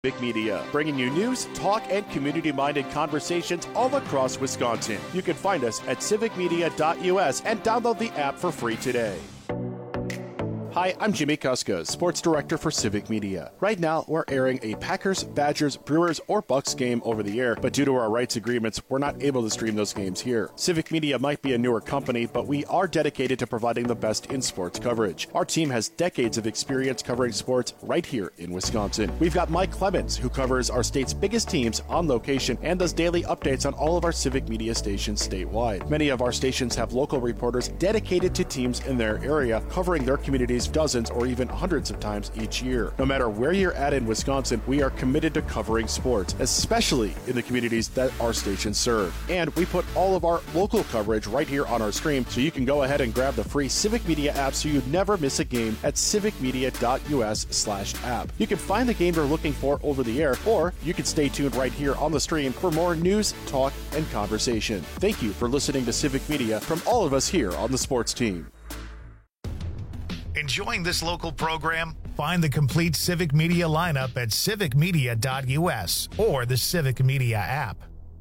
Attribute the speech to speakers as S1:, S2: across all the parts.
S1: Civic Media, bringing you news, talk, and community-minded conversations all across Wisconsin. You can find us at civicmedia.us and download the app for free today. Hi, I'm Jimmy Kuska, Sports Director for Civic Media. Right now, we're airing a Packers, Badgers, Brewers, or Bucks game over the air, but due to our rights agreements, we're not able to stream those games here. Civic Media might be a newer company, but we are dedicated to providing the best in sports coverage. Our team has decades of experience covering sports right here in Wisconsin. We've got Mike Clemens, who covers our state's biggest teams on location and does daily updates on all of our Civic Media stations statewide. Many of our stations have local reporters dedicated to teams in their area, covering their communities dozens or even hundreds of times each year. No matter where you're at in Wisconsin, we are committed to covering sports, especially in the communities that our stations serve. And we put all of our local coverage right here on our stream, so you can go ahead and grab the free Civic Media app so you never miss a game at civicmedia.us/app. You can find the game you're looking for over the air, or you can stay tuned right here on the stream for more news, talk, and conversation. Thank you for listening to Civic Media from all of us here on the sports team.
S2: Enjoying this local program? Find the complete Civic Media lineup at civicmedia.us or the Civic Media app.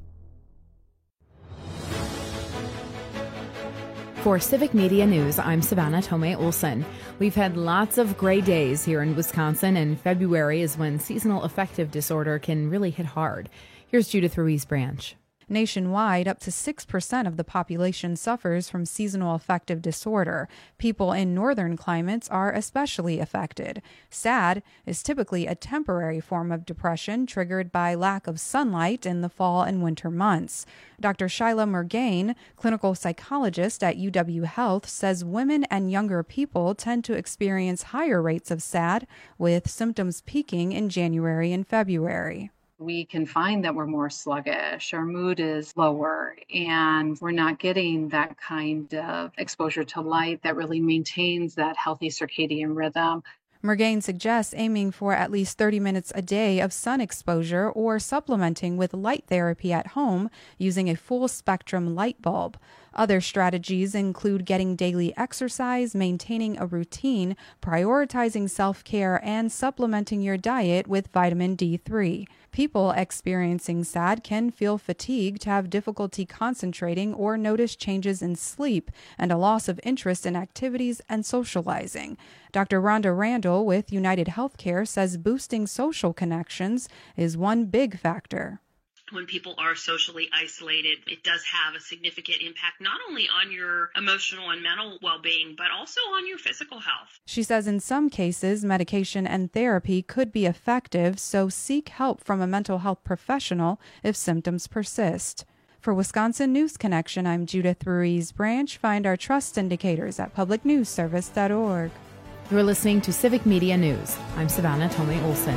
S3: For Civic Media News, I'm Savannah Tomei Olson. We've had lots of gray days here in Wisconsin, and February is when seasonal affective disorder can really hit hard. Here's Judith Ruiz Branch.
S4: Nationwide, up to 6% of the population suffers from seasonal affective disorder. People in northern climates are especially affected. SAD is typically a temporary form of depression triggered by lack of sunlight in the fall and winter months. Dr. Shyla Murgain, clinical psychologist at UW Health, says women and younger people tend to experience higher rates of SAD, with symptoms peaking in January and February.
S5: We can find that we're more sluggish, our mood is lower, and we're not getting that kind of exposure to light that really maintains that healthy circadian rhythm.
S4: Murgain suggests aiming for at least 30 minutes a day of sun exposure or supplementing with light therapy at home using a full spectrum light bulb. Other strategies include getting daily exercise, maintaining a routine, prioritizing self-care, and supplementing your diet with vitamin D3. People experiencing SAD can feel fatigued, have difficulty concentrating, or notice changes in sleep and a loss of interest in activities and socializing. Dr. Rhonda Randall with United Healthcare says boosting social connections is one big factor.
S6: When people are socially isolated, it does have a significant impact not only on your emotional and mental well-being, but also on your physical health.
S4: She says in some cases, medication and therapy could be effective, so seek help from a mental health professional if symptoms persist. For Wisconsin News Connection, I'm Judith Ruiz Branch. Find our trust indicators at publicnewsservice.org.
S3: You're listening to Civic Media News. I'm Savannah Tomei Olson.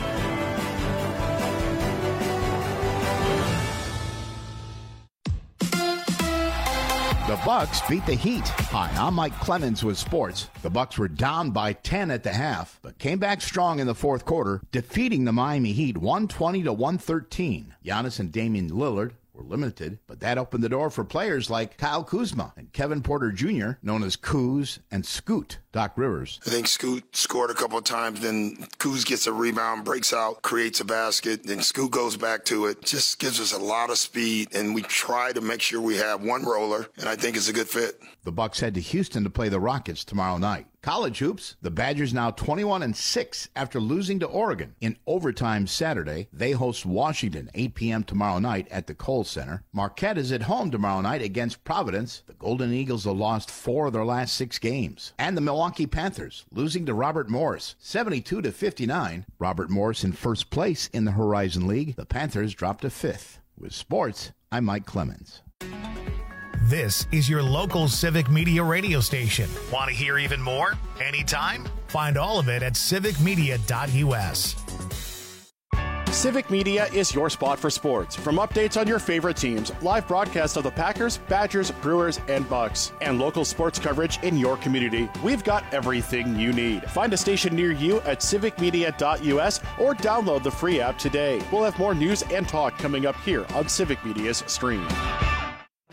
S7: The Bucks beat the Heat. Hi, I'm Mike Clemens with sports. The Bucks were down by 10 at the half, but came back strong in the fourth quarter, defeating the Miami Heat 120-113. Giannis and Damian Lillard were limited, but that opened the door for players like Kyle Kuzma and Kevin Porter Jr., known as Kuz and Scoot. Doc Rivers.
S8: I think Scoot scored a couple of times, then Kuz gets a rebound, breaks out, creates a basket, then Scoot goes back to it. Just gives us a lot of speed, and we try to make sure we have one roller, and I think it's a good fit.
S7: The Bucks head to Houston to play the Rockets tomorrow night. College hoops, the Badgers now 21-6 after losing to Oregon. In overtime Saturday, they host Washington 8 p.m. tomorrow night at the Kohl Center. Marquette is at home tomorrow night against Providence. The Golden Eagles have lost 4 of their last 6 games. And the Milwaukee Panthers losing to Robert Morris 72-59. Robert Morris in first place in the Horizon League. The Panthers dropped to 5th. With sports, I'm Mike Clemens.
S2: This is your local Civic Media radio station. Want to hear even more? Anytime? Find all of it at civicmedia.us.
S1: Civic Media is your spot for sports. From updates on your favorite teams, live broadcasts of the Packers, Badgers, Brewers, and Bucks, and local sports coverage in your community, we've got everything you need. Find a station near you at civicmedia.us or download the free app today. We'll have more news and talk coming up here on Civic Media's stream.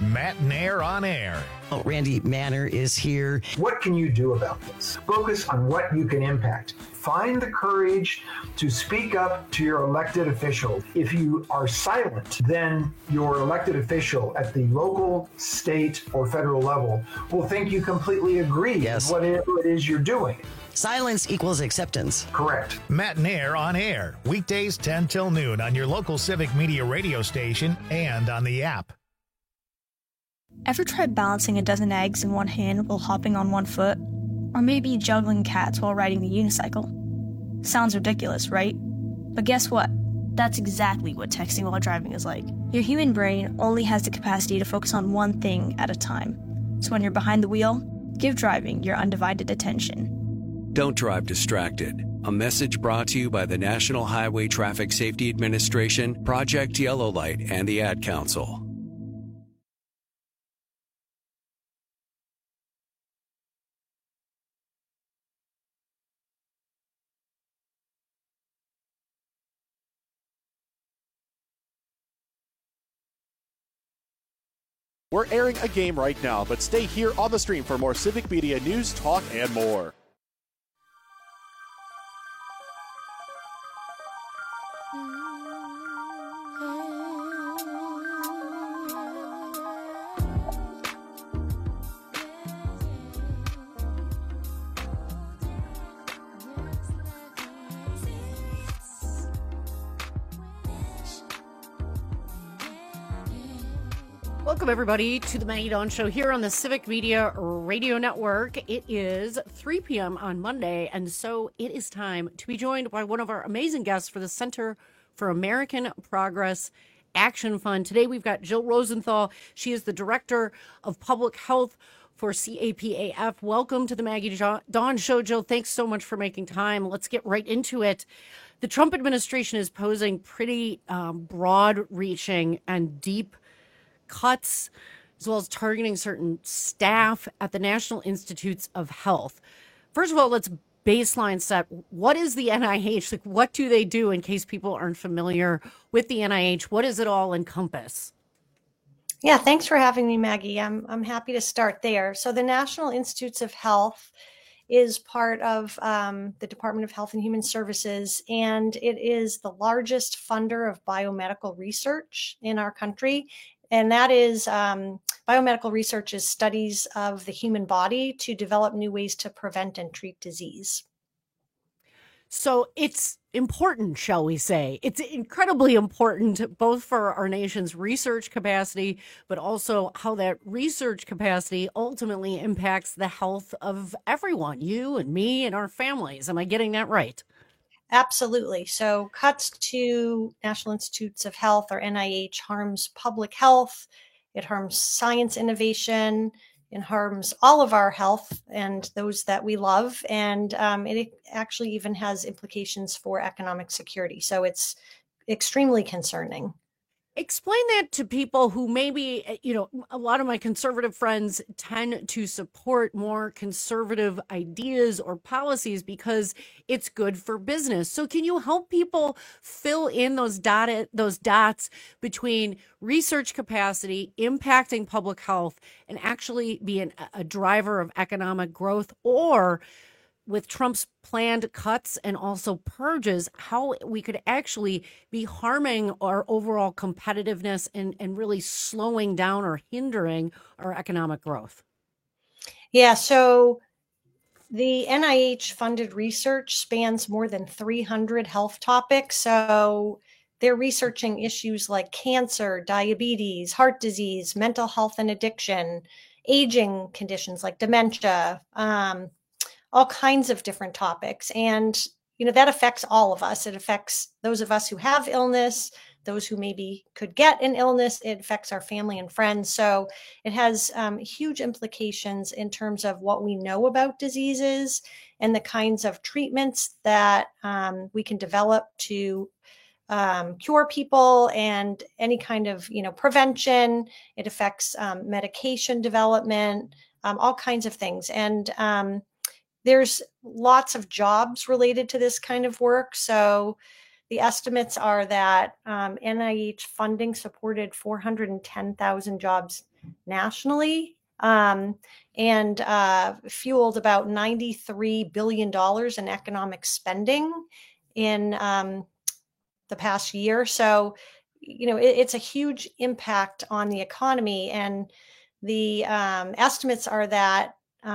S2: Matt Nair on air.
S9: Oh, Randy Manner is here.
S10: What can you do about this? Focus on what you can impact. Find the courage to speak up to your elected official. If you are silent, then your elected official at the local, state, or federal level will think you completely agree with whatever it is you're doing.
S9: Silence equals acceptance.
S10: Correct.
S2: Matt Nair on air, weekdays 10 till noon on your local Civic Media radio station and on the app.
S11: Ever tried balancing a dozen eggs in one hand while hopping on one foot? Or maybe juggling cats while riding the unicycle? Sounds ridiculous, right? But guess what? That's exactly what texting while driving is like. Your human brain only has the capacity to focus on one thing at a time. So when you're behind the wheel, give driving your undivided attention.
S12: Don't drive distracted. A message brought to you by the National Highway Traffic Safety Administration, Project Yellow Light, and the Ad Council.
S1: We're airing a game right now, but stay here on the stream for more Civic Media news, talk, and more.
S13: Welcome, everybody, to the Maggie Dawn Show here on the Civic Media Radio Network. It is 3 p.m. on Monday, and so it is time to be joined by one of our amazing guests for the Center for American Progress Action Fund. Today, we've got Jill Rosenthal. She is the Director of Public Health for CAPAF. Welcome to the Maggie Dawn Show, Jill. Thanks so much for making time. Let's get right into it. The Trump administration is posing pretty broad-reaching and deep cuts, as well as targeting certain staff at the National Institutes of Health. First of all, let's baseline set. What is the NIH? Like, what do they do, in case people aren't familiar with the NIH? What does it all encompass?
S14: Yeah, thanks for having me, Maggie. I'm happy to start there. So the National Institutes of Health is part of the Department of Health and Human Services, and it is the largest funder of biomedical research in our country. And that is biomedical research is studies of the human body to develop new ways to prevent and treat disease.
S13: So it's important, shall we say. It's incredibly important, both for our nation's research capacity, but also how that research capacity ultimately impacts the health of everyone, you and me and our families. Am I getting that right?
S14: Absolutely. So cuts to National Institutes of Health, or NIH, harms public health. It harms science innovation. It harms all of our health and those that we love. And it actually even has implications for economic security. So it's extremely concerning.
S13: Explain that to people who maybe, a lot of my conservative friends tend to support more conservative ideas or policies because it's good for business. So can you help people fill in those dots between research capacity, impacting public health, and actually being a driver of economic growth, or with Trump's planned cuts and also purges, how we could actually be harming our overall competitiveness and really slowing down or hindering our economic growth?
S14: Yeah, so the NIH funded research spans more than 300 health topics. So they're researching issues like cancer, diabetes, heart disease, mental health and addiction, aging conditions like dementia, all kinds of different topics. And, that affects all of us. It affects those of us who have illness, those who maybe could get an illness. It affects our family and friends. So it has huge implications in terms of what we know about diseases and the kinds of treatments that we can develop to cure people, and any kind of, prevention. It affects medication development, all kinds of things. And there's lots of jobs related to this kind of work. So the estimates are that NIH funding supported 410,000 jobs nationally, and fueled about $93 billion in economic spending in the past year. So, it's a huge impact on the economy. And the estimates are that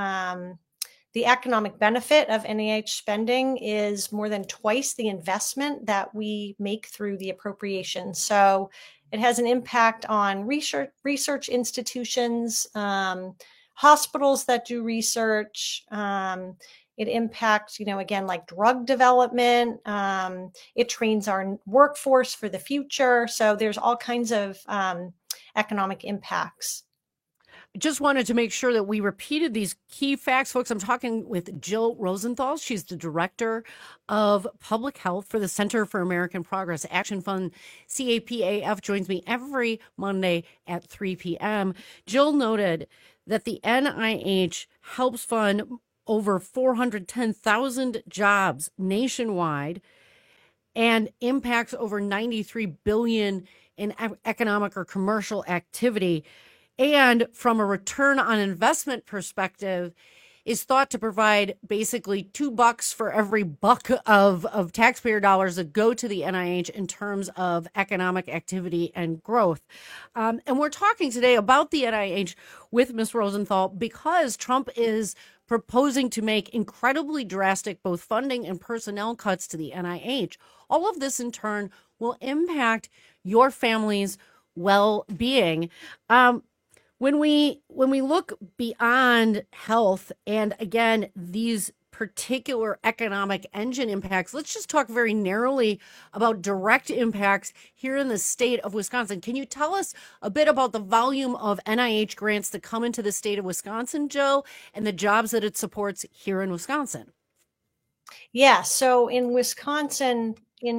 S14: the economic benefit of NIH spending is more than twice the investment that we make through the appropriation. So it has an impact on research institutions, hospitals that do research. It impacts, again, like drug development. It trains our workforce for the future. So there's all kinds of economic impacts.
S13: Just wanted to make sure that we repeated these key facts, folks. I'm talking with Jill Rosenthal. She's the director of public health for the Center for American Progress Action Fund. CAPAF joins me every Monday at 3 p.m. Jill noted that the NIH helps fund over 410,000 jobs nationwide and impacts over $93 billion in economic or commercial activity. And from a return on investment perspective, is thought to provide basically $2 for every buck of taxpayer dollars that go to the NIH in terms of economic activity and growth. And we're talking today about the NIH with Ms. Rosenthal because Trump is proposing to make incredibly drastic both funding and personnel cuts to the NIH. All of this in turn will impact your family's well-being. When we look beyond health and, again, these particular economic engine impacts, let's just talk very narrowly about direct impacts here in the state of Wisconsin. Can you tell us a bit about the volume of NIH grants that come into the state of Wisconsin, Jill, and the jobs that it supports here in Wisconsin?
S14: Yeah, so in Wisconsin,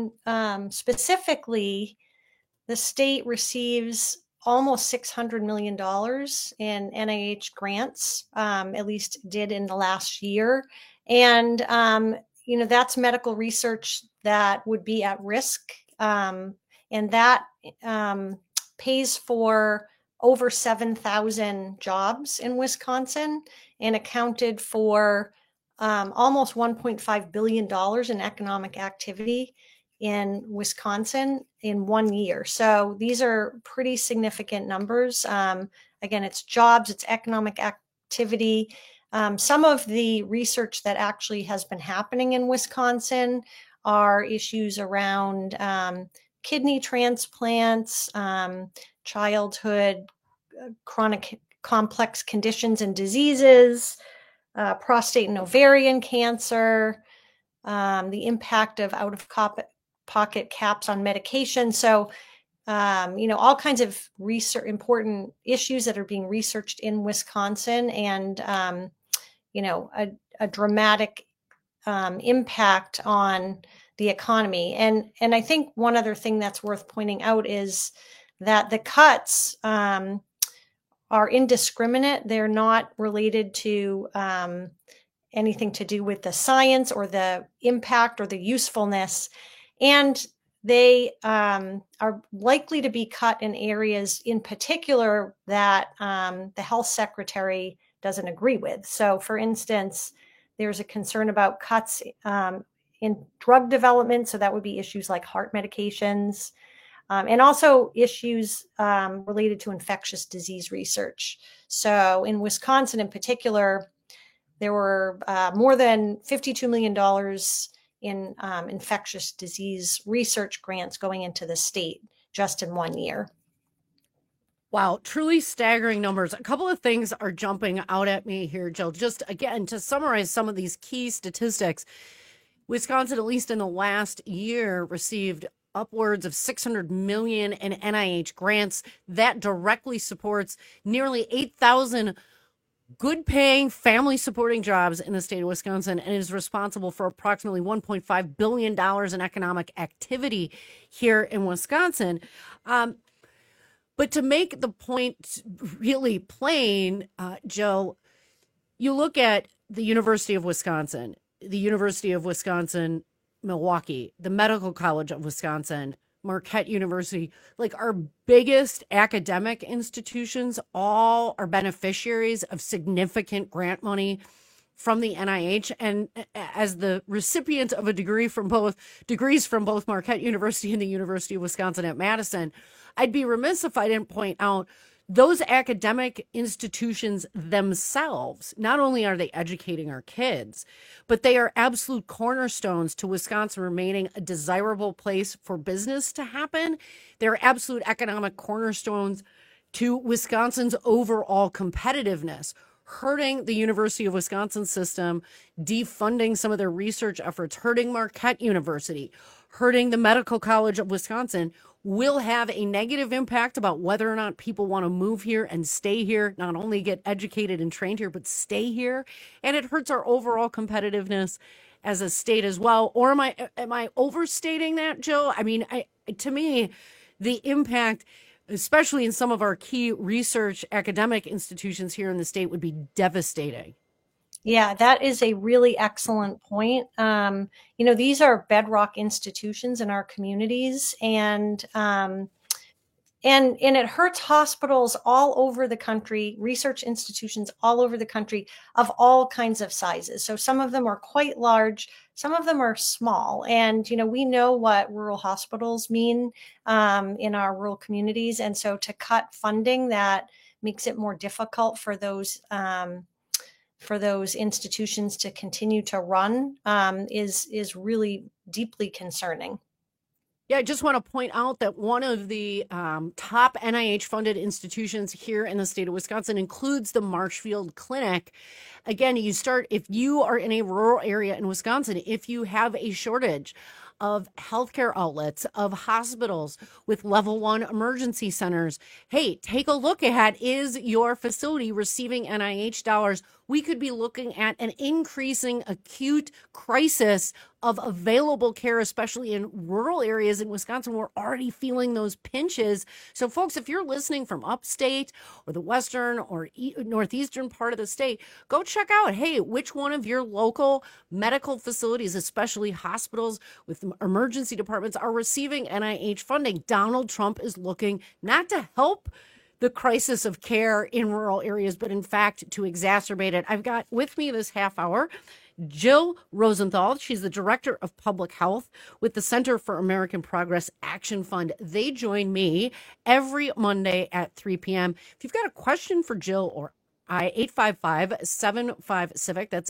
S14: specifically, the state receives almost $600 million in NIH grants, at least did in the last year. And, that's medical research that would be at risk. And that pays for over 7,000 jobs in Wisconsin and accounted for almost $1.5 billion in economic activity in Wisconsin in 1 year. So these are pretty significant numbers. Again, it's jobs, it's economic activity. Some of the research that actually has been happening in Wisconsin are issues around kidney transplants, childhood chronic complex conditions and diseases, prostate and ovarian cancer, the impact of out-of-pocket caps on medication. So, all kinds of important issues that are being researched in Wisconsin and, a dramatic impact on the economy. And I think one other thing that's worth pointing out is that the cuts are indiscriminate. They're not related to anything to do with the science or the impact or the usefulness. And they are likely to be cut in areas in particular that the health secretary doesn't agree with. So, for instance, there's a concern about cuts in drug development. So that would be issues like heart medications, and also issues related to infectious disease research. So in Wisconsin in particular, there were more than $52 million in infectious disease research grants going into the state just in 1 year.
S13: Wow, truly staggering numbers. A couple of things are jumping out at me here, Jill. Just again, to summarize some of these key statistics, Wisconsin, at least in the last year, received upwards of $600 million in NIH grants. That directly supports nearly 8,000 good-paying, family-supporting jobs in the state of Wisconsin and is responsible for approximately $1.5 billion in economic activity here in Wisconsin. But to make the point really plain, Joe, you look at the University of Wisconsin, Milwaukee, the Medical College of Wisconsin, Marquette University, like our biggest academic institutions, all are beneficiaries of significant grant money from the NIH. And as the recipient of a degrees from both Marquette University and the University of Wisconsin at Madison, I'd be remiss if I didn't point out those academic institutions themselves. Not only are they educating our kids, but they are absolute cornerstones to Wisconsin remaining a desirable place for business to happen. They're absolute economic cornerstones to Wisconsin's overall competitiveness, hurting the University of Wisconsin system, defunding some of their research efforts, hurting Marquette University, hurting the Medical College of Wisconsin, will have a negative impact about whether or not people want to move here and stay here, not only get educated and trained here, but stay here. And it hurts our overall competitiveness as a state as well. Or am I overstating that, Jill? I mean, to me, the impact, especially in some of our key research academic institutions here in the state, would be devastating.
S14: Yeah, that is a really excellent point. These are bedrock institutions in our communities, and it hurts hospitals all over the country, research institutions all over the country of all kinds of sizes. So some of them are quite large, some of them are small, and we know what rural hospitals mean in our rural communities, and so to cut funding, that makes it more difficult for those institutions to continue to run is really deeply concerning.
S13: Yeah, I just want to point out that one of the top NIH-funded institutions here in the state of Wisconsin includes the Marshfield Clinic. Again, if you are in a rural area in Wisconsin, if you have a shortage of healthcare outlets, of hospitals with level 1 emergency centers, hey, take a look at, is your facility receiving NIH dollars? We could be looking at an increasing acute crisis of available care, especially in rural areas in Wisconsin. We're already feeling those pinches. So folks, if you're listening from upstate or the western or northeastern part of the state, go check out, hey, which one of your local medical facilities, especially hospitals with emergency departments, are receiving NIH funding. Donald Trump is looking not to help the crisis of care in rural areas, but in fact to exacerbate it. I've got with me this half hour Jill Rosenthal. She's the Director of Public Health with the Center for American Progress Action Fund. They join me every Monday at 3 p.m. If you've got a question for Jill or 855-75-CIVIC. That's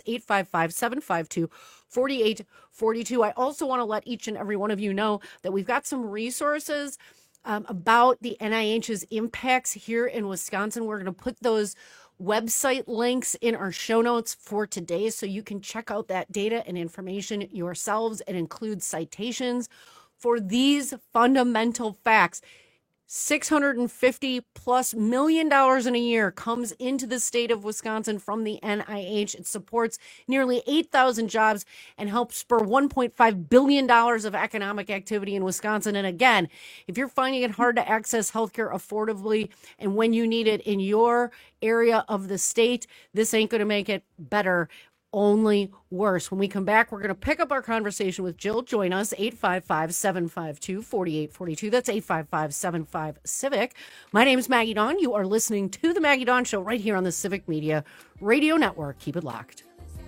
S13: 855-752-4842. I also want to let each and every one of you know that we've got some resources about the NIH's impacts here in Wisconsin. We're going to put those website links in our show notes for today so you can check out that data and information yourselves. It includes citations for these fundamental facts. $650+ million in a year comes into the state of Wisconsin from the NIH. It supports nearly 8,000 jobs and helps spur $1.5 billion of economic activity in Wisconsin. And again, if you're finding it hard to access healthcare affordably and when you need it in your area of the state, this ain't going to make it better. Only worse. When we come back, we're going to pick up our conversation with Jill. Join us, 855-752-4842. That's 855-75-CIVIC. My name is Maggie Dawn. You are listening to The Maggie Dawn Show right here on the Civic Media Radio Network. Keep it locked.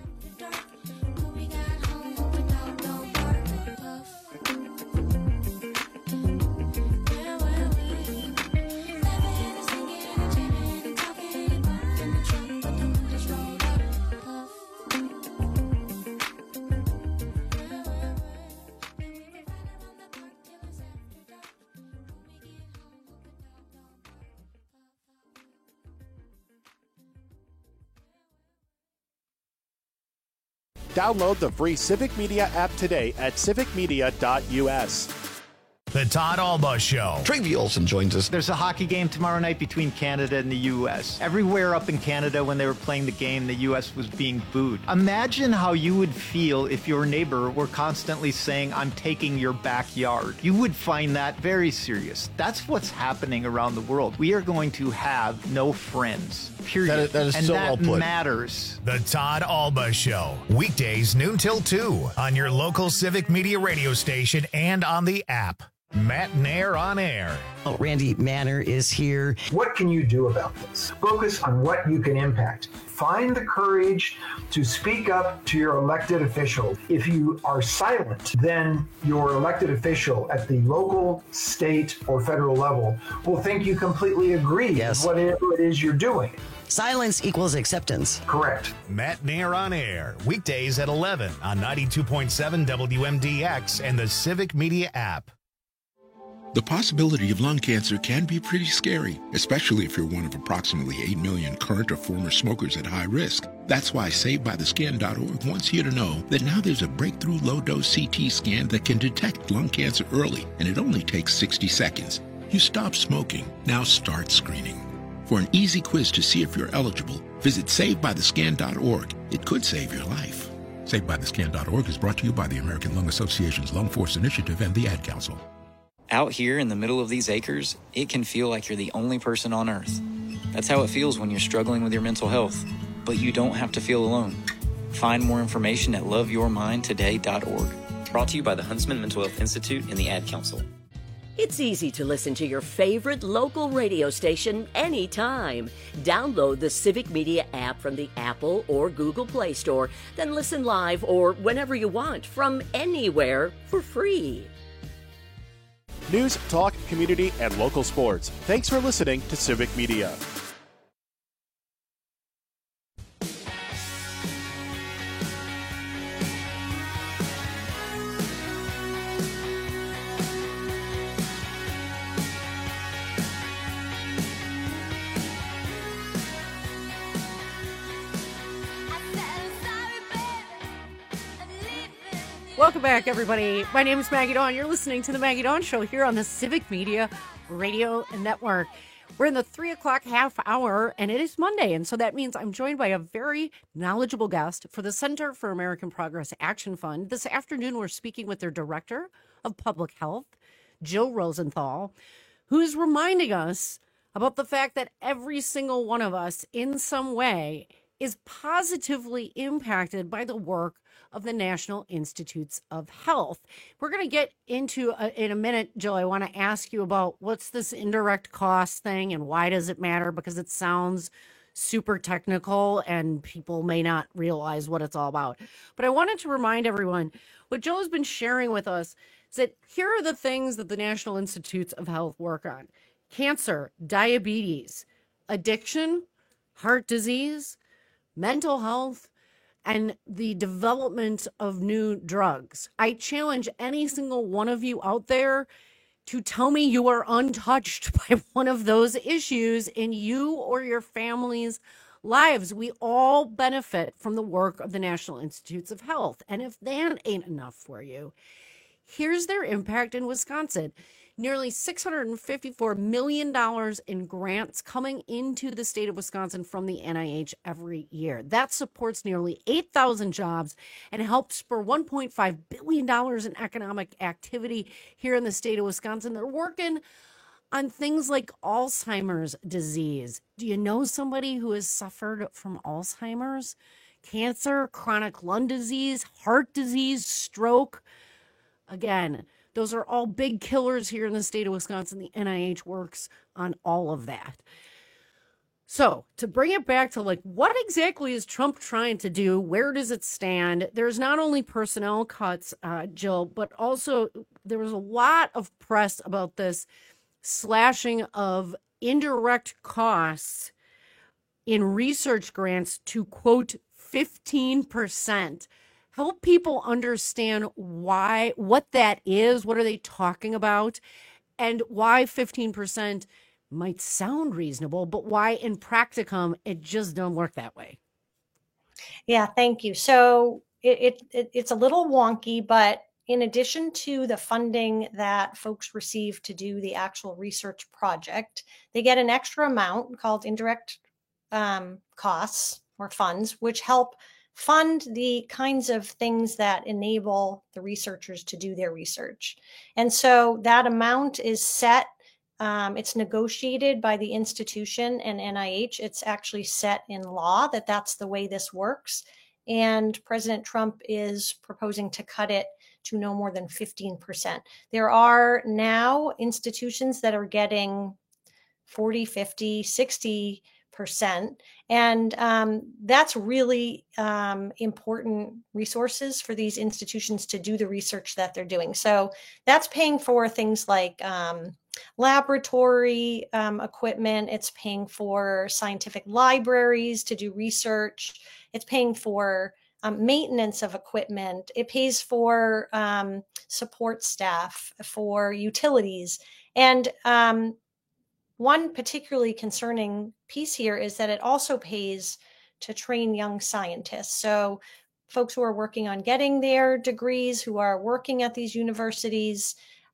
S1: Download the free Civic Media app today at civicmedia.us.
S2: The Todd Alba Show.
S15: Travi Olson joins us.
S16: There's a hockey game tomorrow night between Canada and the U.S. Everywhere up in Canada when they were playing the game, the U.S. was being booed. Imagine how you would feel if your neighbor were constantly saying, I'm taking your backyard. You would find that very serious. That's what's happening around the world. We are going to have no friends, period.
S15: That is
S16: and
S15: so
S16: that
S15: well put.
S16: Matters.
S2: The Todd Alba Show. Weekdays noon till 2 on your local Civic Media radio station and on the app. Matt Nair on air.
S9: Oh, Randy Manner is here.
S10: What can you do about this? Focus on what you can impact. Find the courage to speak up to your elected official. If you are silent, then your elected official at the local, state, or federal level will think you completely agree with whatever it is you're doing.
S9: Silence equals acceptance.
S10: Correct.
S2: Matt Nair on air, weekdays at 11 on 92.7 WMDX and the Civic Media app.
S15: The possibility of lung cancer can be pretty scary, especially if you're one of approximately 8 million current or former smokers at high risk. That's why SaveByTheScan.org wants you to know that now there's a breakthrough low-dose CT scan that can detect lung cancer early, and it only takes 60 seconds. You stop smoking, now start screening. For an easy quiz to see if you're eligible, visit SaveByTheScan.org. It could save your life. SaveByTheScan.org is brought to you by the American Lung Association's Lung Force Initiative and the Ad Council.
S17: Out here in the middle of these acres, it can feel like you're the only person on Earth. That's how it feels when you're struggling with your mental health. But you don't have to feel alone. Find more information at loveyourmindtoday.org. Brought to you by the Huntsman Mental Health Institute and the Ad Council.
S18: It's easy to listen to your favorite local radio station anytime. Download the Civic Media app from the Apple or Google Play Store, then listen live or whenever you want from anywhere for free.
S1: News, talk, community, and local sports. Thanks for listening to Civic Media.
S13: Welcome back, everybody. My name is Maggie Dawn. You're listening to The Maggie Dawn Show here on the Civic Media Radio Network. We're in the 3 o'clock half hour, and it is Monday, and so that means I'm joined by a very knowledgeable guest for the Center for American Progress Action Fund. This afternoon, we're speaking with their Director of Public Health, Jill Rosenthal, who is reminding us about the fact that every single one of us, in some way, is positively impacted by the work of the National Institutes of Health. We're going to get into in a minute, Jill. I want to ask you about what's this indirect cost thing and why does it matter? Because it sounds super technical and people may not realize what it's all about. But I wanted to remind everyone what Jill has been sharing with us is that here are the things that the National Institutes of Health work on: cancer, diabetes, addiction, heart disease, mental health, and the development of new drugs. I challenge any single one of you out there to tell me you are untouched by one of those issues in you or your family's lives. We all benefit from the work of the National Institutes of Health. And if that ain't enough for you, here's their impact in Wisconsin. Nearly $654 million in grants coming into the state of Wisconsin from the NIH every year. That supports nearly 8,000 jobs and helps spur $1.5 billion in economic activity here in the state of Wisconsin. They're working on things like Alzheimer's disease. Do you know somebody who has suffered from Alzheimer's? Cancer, chronic lung disease, heart disease, stroke. Again, those are all big killers here in the state of Wisconsin. The NIH works on all of that. So to bring it back to what exactly is Trump trying to do? Where does it stand? There's not only personnel cuts, Jill, but also there was a lot of press about this slashing of indirect costs in research grants to, quote, 15%. Help people understand what that is, what are they talking about, and why 15% might sound reasonable, but why in practicum it just don't work that way.
S14: Yeah, thank you. So it's a little wonky, but in addition to the funding that folks receive to do the actual research project, they get an extra amount called indirect costs or funds, which help fund the kinds of things that enable the researchers to do their research. And so that amount is set, it's negotiated by the institution and NIH. It's actually set in law that that's the way this works. And President Trump is proposing to cut it to no more than 15%. There are now institutions that are getting 40, 50, 60%. And that's really important resources for these institutions to do the research that they're doing. So that's paying for things like laboratory equipment. It's paying for scientific libraries to do research. It's paying for maintenance of equipment. It pays for support staff, for utilities. And one particularly concerning piece here is that it also pays to train young scientists. So folks who are working on getting their degrees, who are working at these universities,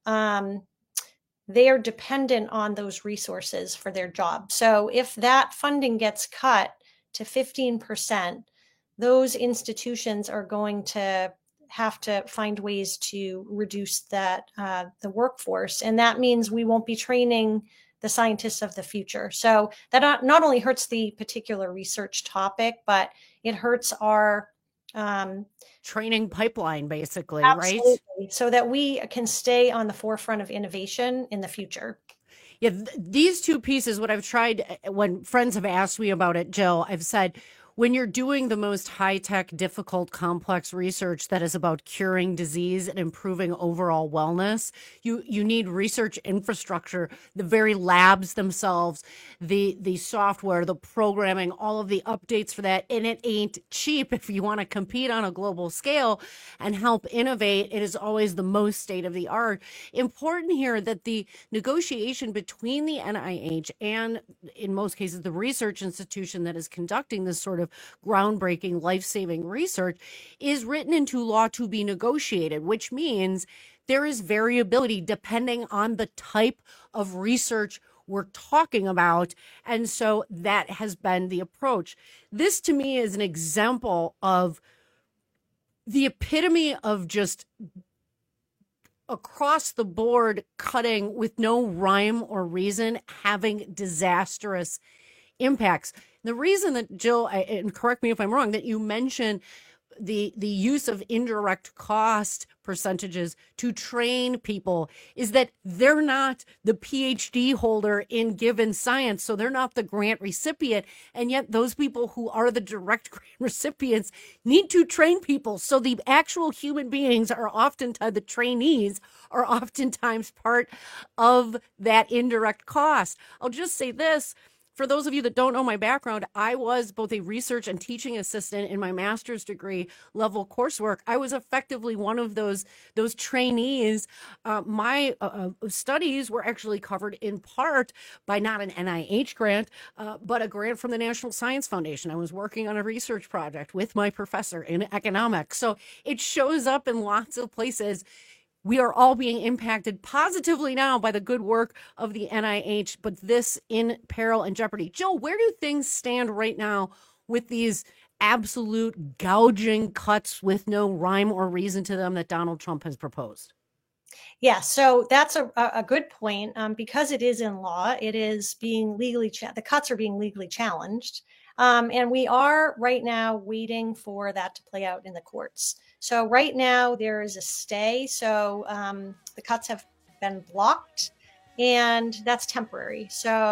S14: they are dependent on those resources for their job. So if that funding gets cut to 15%, those institutions are going to have to find ways to reduce that the workforce. And that means we won't be training the scientists of the future. So that not only hurts the particular research topic, but it hurts our
S13: training pipeline, basically,
S14: absolutely,
S13: right?
S14: So that we can stay on the forefront of innovation in the future.
S13: Yeah, these two pieces, what I've tried when friends have asked me about it, Jill, I've said, when you're doing the most high-tech, difficult, complex research that is about curing disease and improving overall wellness, you need research infrastructure, the very labs themselves, the software, the programming, all of the updates for that. And it ain't cheap if you want to compete on a global scale and help innovate. It is always the most state-of-the-art. Important here that the negotiation between the NIH and, in most cases, the research institution that is conducting this sort of groundbreaking, life-saving research is written into law to be negotiated, which means there is variability depending on the type of research we're talking about. And so that has been the approach. This, to me, is an example of the epitome of just across the board cutting with no rhyme or reason, having disastrous impacts. The reason that, Jill, and correct me if I'm wrong, that you mentioned the use of indirect cost percentages to train people is that they're not the PhD holder in given science, so they're not the grant recipient, and yet those people who are the direct grant recipients need to train people. So the actual human beings are oftentimes, the trainees are oftentimes part of that indirect cost. I'll just say this. For those of you that don't know my background, I was both a research and teaching assistant in my master's degree level coursework. I was effectively one of those trainees. My studies were actually covered in part by not an NIH grant, but a grant from the National Science Foundation. I was working on a research project with my professor in economics. So it shows up in lots of places. We are all being impacted positively now by the good work of the NIH, but this in peril and jeopardy. Jill, where do things stand right now with these absolute gouging cuts with no rhyme or reason to them that Donald Trump has proposed?
S14: Yeah, so that's a good point. Because it is in law, it is being legally, the cuts are being legally challenged. And we are right now waiting for that to play out in the courts. So right now there is a stay. So the cuts have been blocked, and that's temporary.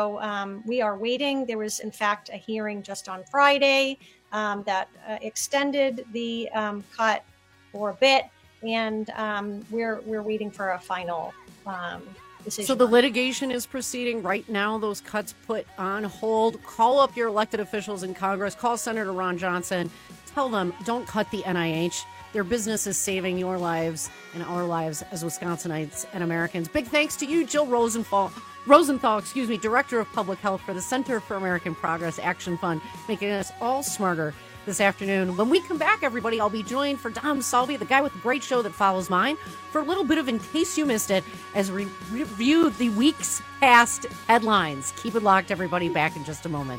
S14: So we are waiting. There was, in fact, a hearing just on Friday that extended the cut for a bit, and we're waiting for a final decision.
S13: So the litigation is proceeding right now. Those cuts put on hold. Call up your elected officials in Congress. Call Senator Ron Johnson. Tell them, don't cut the NIH. Their business is saving your lives and our lives as Wisconsinites and Americans. Big thanks to you, Jill Rosenthal, Director of Public Health for the Center for American Progress Action Fund, making us all smarter this afternoon. When we come back, everybody, I'll be joined for Dom Salvi, the guy with the great show that follows mine, for a little bit of In Case You Missed It, as we review the week's past headlines. Keep it locked, everybody. Back in just a moment.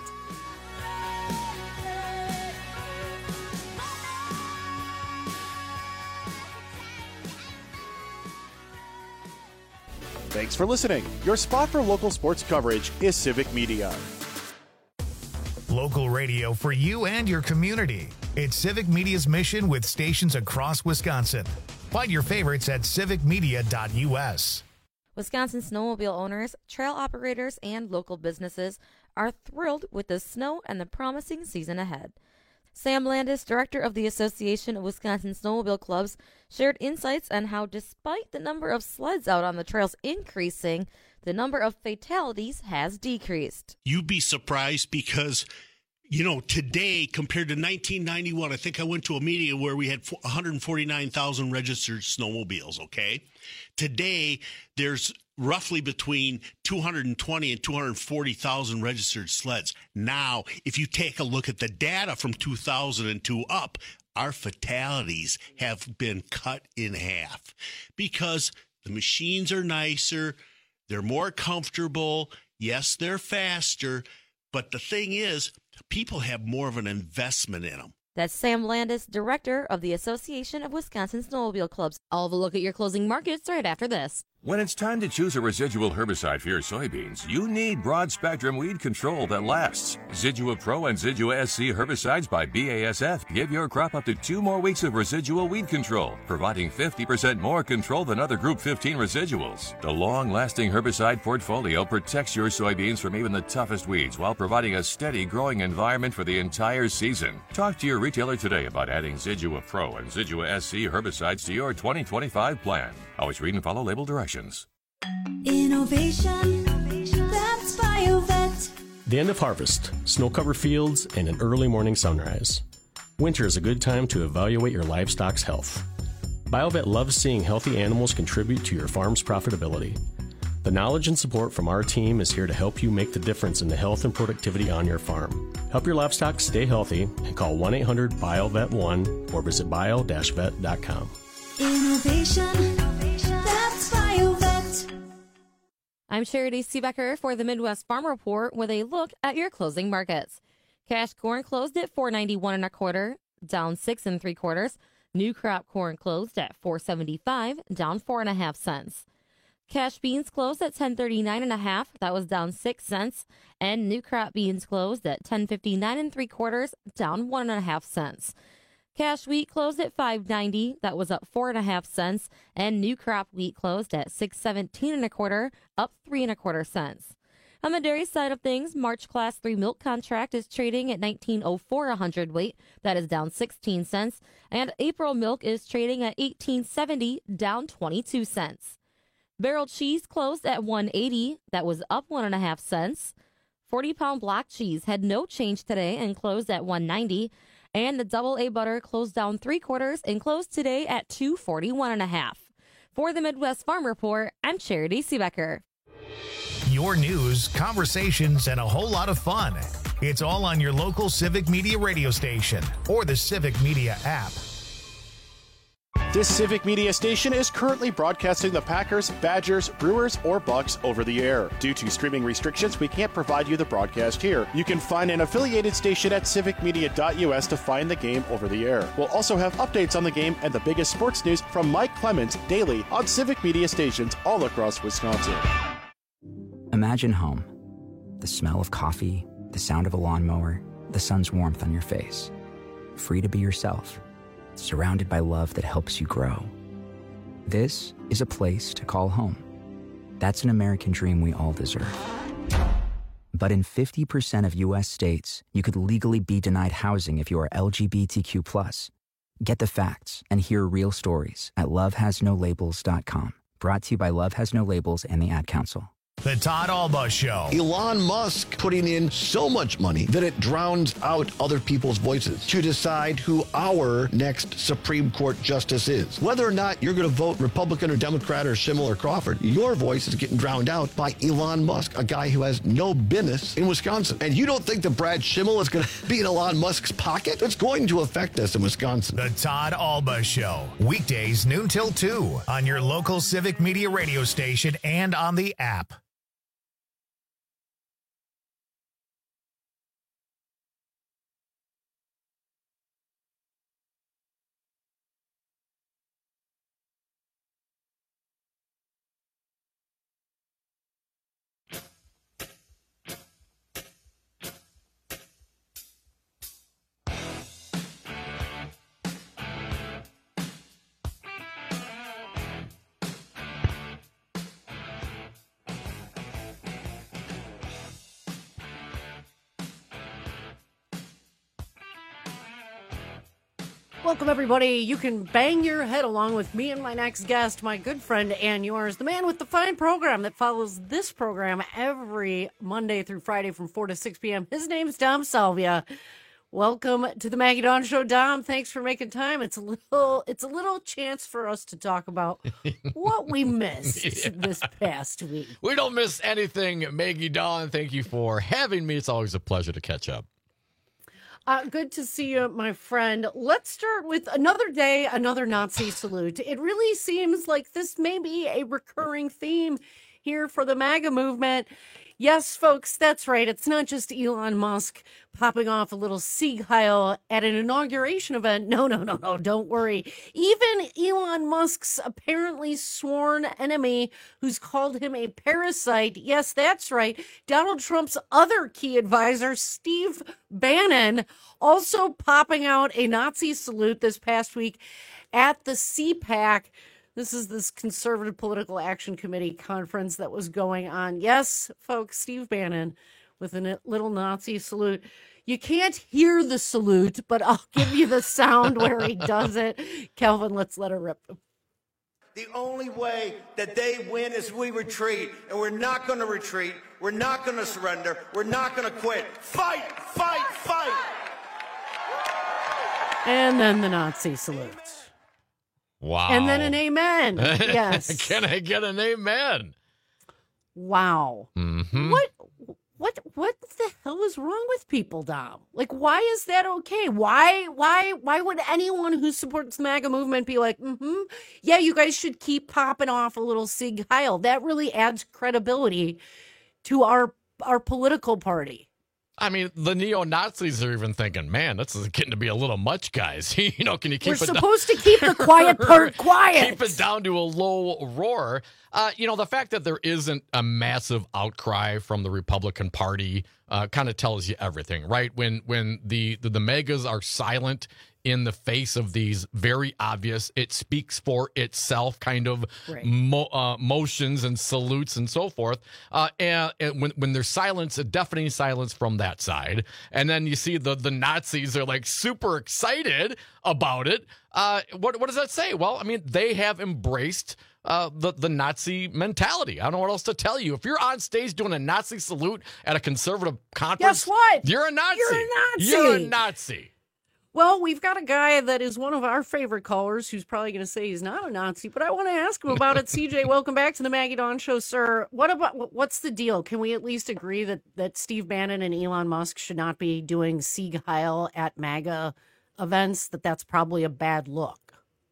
S1: Thanks for listening. Your spot for local sports coverage is Civic Media.
S2: Local radio for you and your community. It's Civic Media's mission with stations across Wisconsin. Find your favorites at civicmedia.us.
S19: Wisconsin snowmobile owners, trail operators, and local businesses are thrilled with the snow and the promising season ahead. Sam Landis, director of the Association of Wisconsin Snowmobile Clubs, shared insights on how, despite the number of sleds out on the trails increasing, the number of fatalities has decreased.
S20: You'd be surprised because, today compared to 1991, I think I went to a meeting where we had 149,000 registered snowmobiles, okay? Today, there's roughly between 220 and 240,000 registered sleds. Now, if you take a look at the data from 2002 up, our fatalities have been cut in half because the machines are nicer, they're more comfortable, yes, they're faster, but the thing is, people have more of an investment in them.
S19: That's Sam Landis, director of the Association of Wisconsin Snowmobile Clubs. I'll have a look at your closing markets right after this.
S21: When it's time to choose a residual herbicide for your soybeans, you need broad-spectrum weed control that lasts. Zidua Pro and Zidua SC herbicides by BASF give your crop up to 2 more weeks of residual weed control, providing 50% more control than other Group 15 residuals. The long-lasting herbicide portfolio protects your soybeans from even the toughest weeds while providing a steady growing environment for the entire season. Talk to your retailer today about adding Zidua Pro and Zidua SC herbicides to your 2025 plan. Always read and follow label directions.
S22: Innovation, that's BioVet.
S23: The end of harvest, snow-covered fields, and an early morning sunrise. Winter is a good time to evaluate your livestock's health. BioVet loves seeing healthy animals contribute to your farm's profitability. The knowledge and support from our team is here to help you make the difference in the health and productivity on your farm. Help your livestock stay healthy and call 1-800-BioVet1 or visit bio-vet.com.
S22: Innovation, that's BioVet.
S19: I'm Charity Seebecker for the Midwest Farm Report with a look at your closing markets. Cash corn closed at $4.91 1/4, down 6 3/4. New crop corn closed at $4.75, down 4 1/2 cents. Cash beans closed at $10.39 1/2, that was down 6 cents, and new crop beans closed at $10.59 3/4, down 1 1/2 cents. Cash wheat closed at $5.90, that was up 4 1/2 cents, and new crop wheat closed at $6.17 1/4, up 3 1/4 cents. On the dairy side of things, March Class 3 milk contract is trading at $19.04 a hundredweight, that is down 16 cents, and April milk is trading at $18.70, down 22 cents. Barrel cheese closed at $1.80, that was up 1 1/2 cents. 40-pound block cheese had no change today and closed at $1.90. And the double A butter closed down 3/4 and closed today at $2.41 1/2. For the Midwest Farm Report, I'm Charity Seebecker.
S2: Your news, conversations, and a whole lot of fun. It's all on your local Civic Media radio station or the Civic Media app.
S1: This Civic Media station is currently broadcasting the Packers, Badgers, Brewers, or Bucks over the air. Due to streaming restrictions, we can't provide you the broadcast here. You can find an affiliated station at civicmedia.us to find the game over the air. We'll also have updates on the game and the biggest sports news from Mike Clemens daily on Civic Media stations all across Wisconsin.
S24: Imagine home. The smell of coffee, the sound of a lawnmower, the sun's warmth on your face. Free to be yourself. Surrounded by love that helps you grow. This is a place to call home. That's an American dream we all deserve. But in 50% of U.S. states, you could legally be denied housing if you are LGBTQ+. Get the facts and hear real stories at lovehasnolabels.com. Brought to you by Love Has No Labels and the Ad Council.
S2: The Todd Alba Show.
S25: Elon Musk putting in so much money that it drowns out other people's voices to decide who our next Supreme Court justice is. Whether or not you're going to vote Republican or Democrat or Schimmel or Crawford, your voice is getting drowned out by Elon Musk, a guy who has no business in Wisconsin. And you don't think that Brad Schimmel is going to be in Elon Musk's pocket? It's going to affect us in Wisconsin.
S2: The Todd Alba Show. Weekdays noon till 2 on your local Civic Media radio station and on the app.
S13: Welcome, everybody. You can bang your head along with me and my next guest, my good friend and yours, the man with the fine program that follows this program every Monday through Friday from 4 to 6 p.m. His name's Dom Salvia. Welcome to the Maggie Dawn Show, Dom. Thanks for making time. It's a little chance for us to talk about what we missed this past week.
S3: We don't miss anything, Maggie Dawn. Thank you for having me. It's always a pleasure to catch up.
S13: Good to see you, my friend. Let's start with another day, another Nazi salute. It really seems like this may be a recurring theme here for the MAGA movement. Yes, folks, that's right. It's not just Elon Musk popping off a little Sieg Heil at an inauguration event. No, don't worry. Even Elon Musk's apparently sworn enemy, who's called him a parasite. Yes, that's right. Donald Trump's other key advisor, Steve Bannon, also popping out a Nazi salute this past week at the CPAC. This is this Conservative Political Action Committee conference that was going on. Yes, folks, Steve Bannon with a little Nazi salute. You can't hear the salute, but I'll give you the sound where he does it. Kelvin, let's let her rip.
S4: The only way that they win is we retreat, and we're not going to retreat. We're not going to surrender. We're not going to quit. Fight, fight, fight.
S13: And then the Nazi salute.
S3: Wow.
S13: And then an amen. Yes.
S3: Can I get an amen?
S13: Wow.
S3: Mm-hmm.
S13: What the hell is wrong with people, Dom? Like, why is that okay? Why would anyone who supports the MAGA movement be like, yeah, you guys should keep popping off a little Sieg Heil? That really adds credibility to our political party.
S3: I mean, the neo-Nazis are even thinking, man, this is getting to be a little much, guys. Can you keep
S13: We're
S3: it
S13: supposed to keep the quiet part quiet.
S3: Keep it down to a low roar. The fact that there isn't a massive outcry from the Republican Party kind of tells you everything, right? When the megas are silent in the face of these very obvious, it speaks for itself kind of motions and salutes and so forth. And when there's silence, a deafening silence from that side, and then you see the Nazis are like super excited about it. What does that say? Well, I mean, they have embraced the Nazi mentality. I don't know what else to tell you. If you're on stage doing a Nazi salute at a conservative conference,
S13: guess what?
S3: You're a Nazi.
S13: You're a Nazi.
S3: You're a Nazi.
S13: Well, we've got a guy that is one of our favorite callers who's probably going to say he's not a Nazi, but I want to ask him about it. CJ, welcome back to the Maggie Dawn Show, sir. What's the deal? Can we at least agree that Steve Bannon and Elon Musk should not be doing Sieg Heil at MAGA events, that's probably a bad look?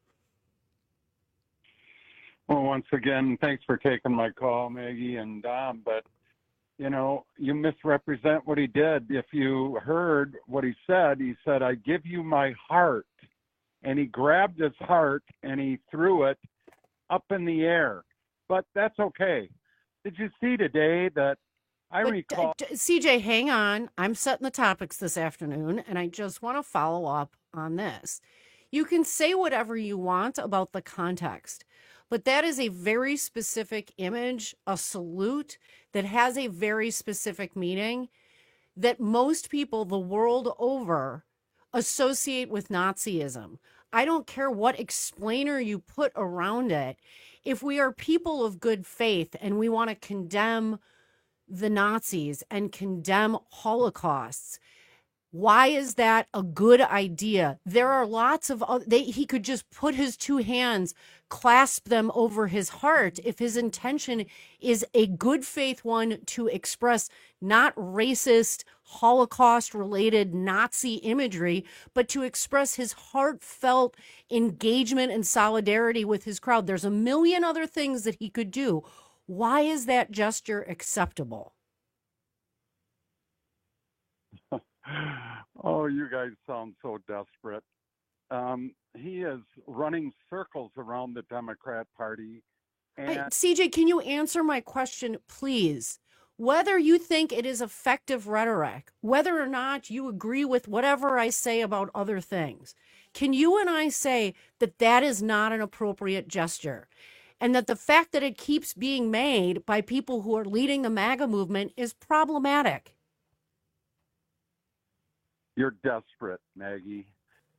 S5: Well, once again, thanks for taking my call, Maggie and Dom, but you misrepresent what he did. If you heard what he said, I give you my heart. And he grabbed his heart and he threw it up in the air. But that's okay. Did you see today that recall?
S13: CJ, hang on. I'm setting the topics this afternoon, and I just want to follow up on this. You can say whatever you want about the context, but that is a very specific image, a salute that has a very specific meaning that most people the world over associate with Nazism. I don't care what explainer you put around it. If we are people of good faith and we want to condemn the Nazis and condemn Holocausts, why is that a good idea? There are lots of he could just put his two hands, clasp them over his heart if his intention is a good faith one to express not racist, Holocaust related Nazi imagery, but to express his heartfelt engagement and solidarity with his crowd. There's a million other things that he could do. Why is that gesture acceptable?
S5: Oh, you guys sound so desperate. He is running circles around the Democrat Party. And
S13: CJ, can you answer my question, please? Whether you think it is effective rhetoric, whether or not you agree with whatever I say about other things, can you and I say that that is not an appropriate gesture? And that the fact that it keeps being made by people who are leading the MAGA movement is problematic?
S5: You're desperate, Maggie.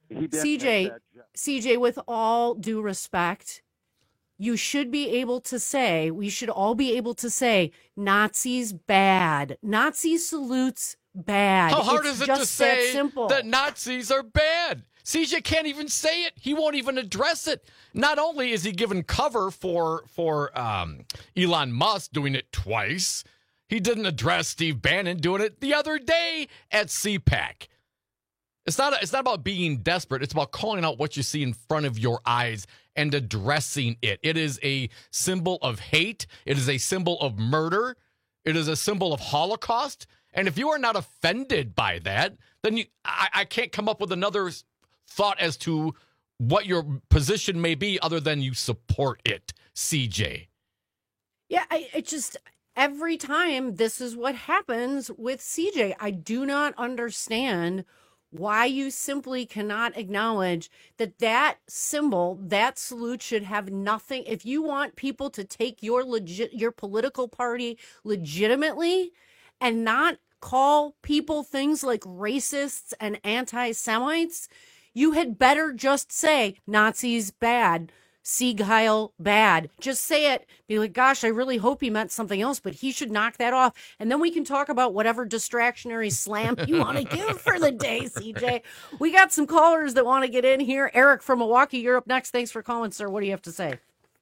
S5: He didn't make that
S13: CJ, with all due respect, you should be able to say, we should all be able to say, Nazis bad. Nazi salutes bad.
S3: How hard
S13: It's
S3: is it
S13: just
S3: to say
S13: that simple.
S3: that Nazis are bad? CJ can't even say it. He won't even address it. Not only is he given cover for Elon Musk doing it twice, he didn't address Steve Bannon doing it the other day at CPAC. It's not about being desperate. It's about calling out what you see in front of your eyes and addressing it. It is a symbol of hate. It is a symbol of murder. It is a symbol of Holocaust. And if you are not offended by that, then I can't come up with another thought as to what your position may be other than you support it, CJ.
S13: Yeah, it just, every time this is what happens with CJ. I do not understand why you simply cannot acknowledge that symbol, that salute should have nothing. If you want people to take your political party legitimately and not call people things like racists and anti-Semites, you had better just say Nazis bad, Sieg Heil bad. Just say it. Be like, gosh, I really hope he meant something else, but he should knock that off. And then we can talk about whatever distractionary slam you want to give for the day, CJ. We got some callers that want to get in here. Eric from Milwaukee, you're up next. Thanks for calling, sir. What do you have to say?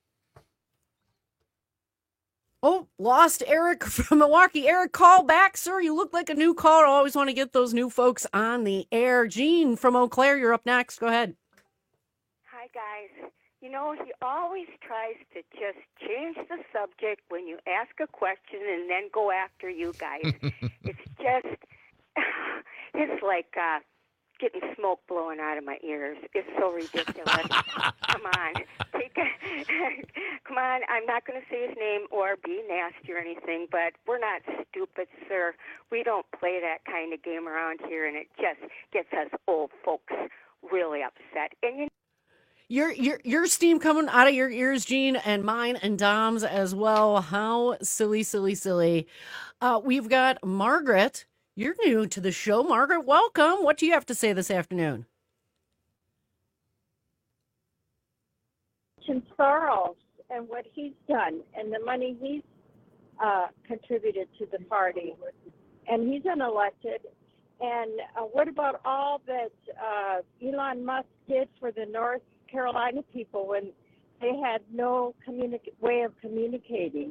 S13: Oh, lost Eric from Milwaukee. Eric, call back, sir. You look like a new caller. I always want to get those new folks on the air. Jean from Eau Claire, you're up next. Go ahead.
S6: Hi, guys. You know, he always tries to just change the subject when you ask a question and then go after you guys. It's just, it's like getting smoke blowing out of my ears. It's so ridiculous. Come on. Come on. I'm not going to say his name or be nasty or anything, but we're not stupid, sir. We don't play that kind of game around here, and it just gets us old folks really upset. And
S13: Your steam coming out of your ears, Gene, and mine and Dom's as well. How silly, silly, silly. We've got Margaret. You're new to the show. Margaret, welcome. What do you have to say this afternoon?
S7: Soros and what he's done and the money he's contributed to the party. And he's unelected. And what about all that Elon Musk did for the North Carolina people when they had no way of communicating?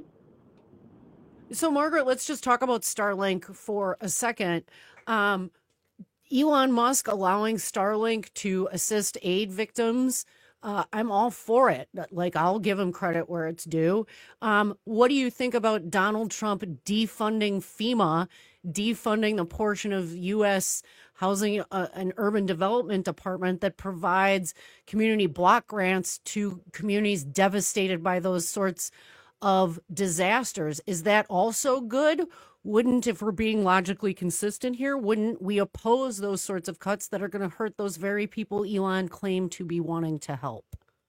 S13: So, Margaret, let's just talk about Starlink for a second. Elon Musk allowing Starlink to assist aid victims. I'm all for it. Like, I'll give him credit where it's due. What do you think about Donald Trump defunding FEMA, defunding the portion of U.S. Housing and Urban Development Department that provides community block grants to communities devastated by those sorts of disasters? Is that also good? Wouldn't, if we're being logically consistent here, wouldn't we oppose those sorts of cuts that are going to hurt those very people Elon claimed to be wanting to help?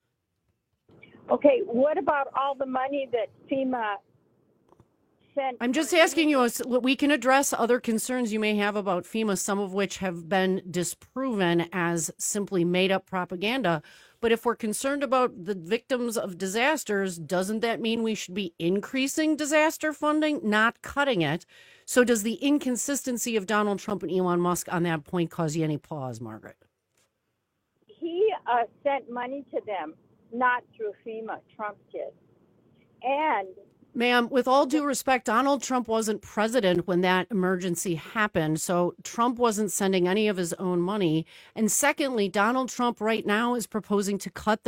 S7: Okay, what about all the money that FEMA sent?
S13: I'm just asking you, we can address other concerns you may have about FEMA, some of which have been disproven as simply made up propaganda. But if we're concerned about the victims of disasters, doesn't that mean we should be increasing disaster funding, not cutting it? So does the inconsistency of Donald Trump and Elon Musk on that point cause you any pause, Margaret?
S7: He sent money to them, not through FEMA. Trump did. And
S13: ma'am, with all due respect, Donald Trump wasn't president when that emergency happened, so Trump wasn't sending any of his own money. And secondly, Donald Trump right now is proposing to cut the